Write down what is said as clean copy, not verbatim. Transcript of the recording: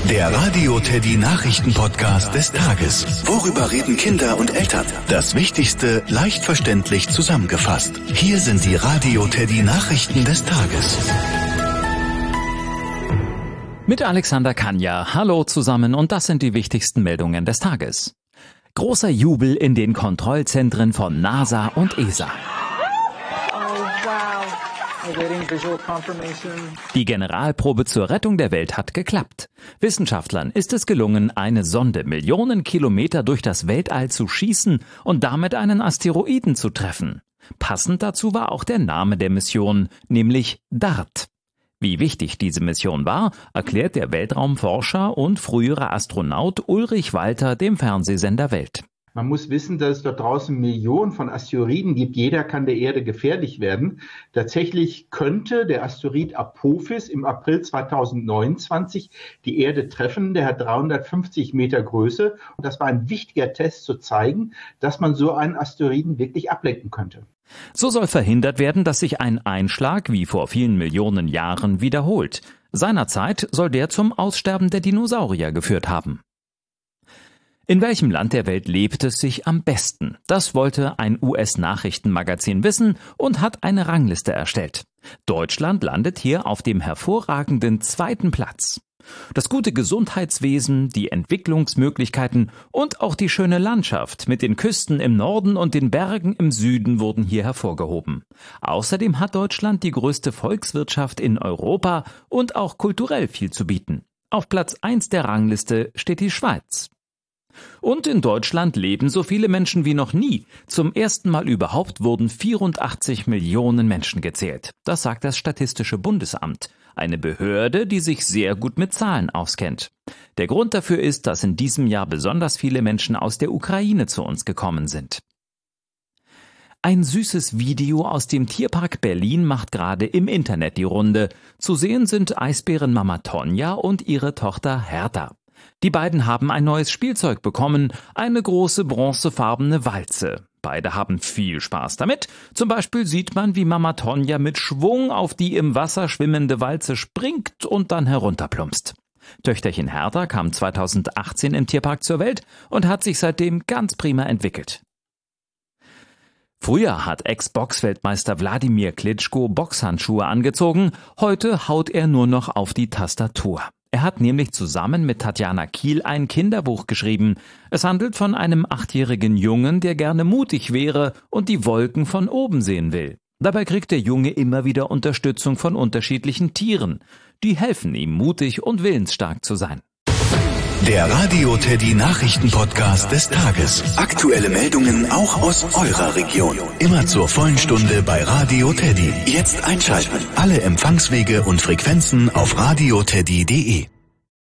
Der Radio Teddy Nachrichten-Podcast des Tages. Worüber reden Kinder und Eltern? Das Wichtigste leicht verständlich zusammengefasst. Hier sind die Radio Teddy Nachrichten des Tages. Mit Alexander Kanja. Hallo zusammen und das sind die wichtigsten Meldungen des Tages. Großer Jubel in den Kontrollzentren von NASA und ESA. Die Generalprobe zur Rettung der Welt hat geklappt. Wissenschaftlern ist es gelungen, eine Sonde Millionen Kilometer durch das Weltall zu schießen und damit einen Asteroiden zu treffen. Passend dazu war auch der Name der Mission, nämlich DART. Wie wichtig diese Mission war, erklärt der Weltraumforscher und frühere Astronaut Ulrich Walter dem Fernsehsender Welt. Man muss wissen, dass es dort draußen Millionen von Asteroiden gibt. Jeder kann der Erde gefährlich werden. Tatsächlich könnte der Asteroid Apophis im April 2029 die Erde treffen. Der hat 350 Meter Größe. Und das war ein wichtiger Test, zu zeigen, dass man so einen Asteroiden wirklich ablenken könnte. So soll verhindert werden, dass sich ein Einschlag wie vor vielen Millionen Jahren wiederholt. Seinerzeit soll der zum Aussterben der Dinosaurier geführt haben. In welchem Land der Welt lebt es sich am besten? Das wollte ein US-Nachrichtenmagazin wissen und hat eine Rangliste erstellt. Deutschland landet hier auf dem hervorragenden 2. Platz. Das gute Gesundheitswesen, die Entwicklungsmöglichkeiten und auch die schöne Landschaft mit den Küsten im Norden und den Bergen im Süden wurden hier hervorgehoben. Außerdem hat Deutschland die größte Volkswirtschaft in Europa und auch kulturell viel zu bieten. Auf Platz 1 der Rangliste steht die Schweiz. Und in Deutschland leben so viele Menschen wie noch nie. Zum ersten Mal überhaupt wurden 84 Millionen Menschen gezählt. Das sagt das Statistische Bundesamt, eine Behörde, die sich sehr gut mit Zahlen auskennt. Der Grund dafür ist, dass in diesem Jahr besonders viele Menschen aus der Ukraine zu uns gekommen sind. Ein süßes Video aus dem Tierpark Berlin macht gerade im Internet die Runde. Zu sehen sind Eisbärenmama Tonja und ihre Tochter Hertha. Die beiden haben ein neues Spielzeug bekommen, eine große bronzefarbene Walze. Beide haben viel Spaß damit. Zum Beispiel sieht man, wie Mama Tonja mit Schwung auf die im Wasser schwimmende Walze springt und dann herunterplumpst. Töchterchen Hertha kam 2018 im Tierpark zur Welt und hat sich seitdem ganz prima entwickelt. Früher hat Ex-Boxweltmeister Wladimir Klitschko Boxhandschuhe angezogen, heute haut er nur noch auf die Tastatur. Er hat nämlich zusammen mit Tatjana Kiel ein Kinderbuch geschrieben. Es handelt von einem 8-jährigen Jungen, der gerne mutig wäre und die Wolken von oben sehen will. Dabei kriegt der Junge immer wieder Unterstützung von unterschiedlichen Tieren. Die helfen ihm, mutig und willensstark zu sein. Der Radio Teddy Nachrichten-Podcast des Tages. Aktuelle Meldungen auch aus eurer Region. Immer zur vollen Stunde bei Radio Teddy. Jetzt einschalten. Alle Empfangswege und Frequenzen auf radioteddy.de.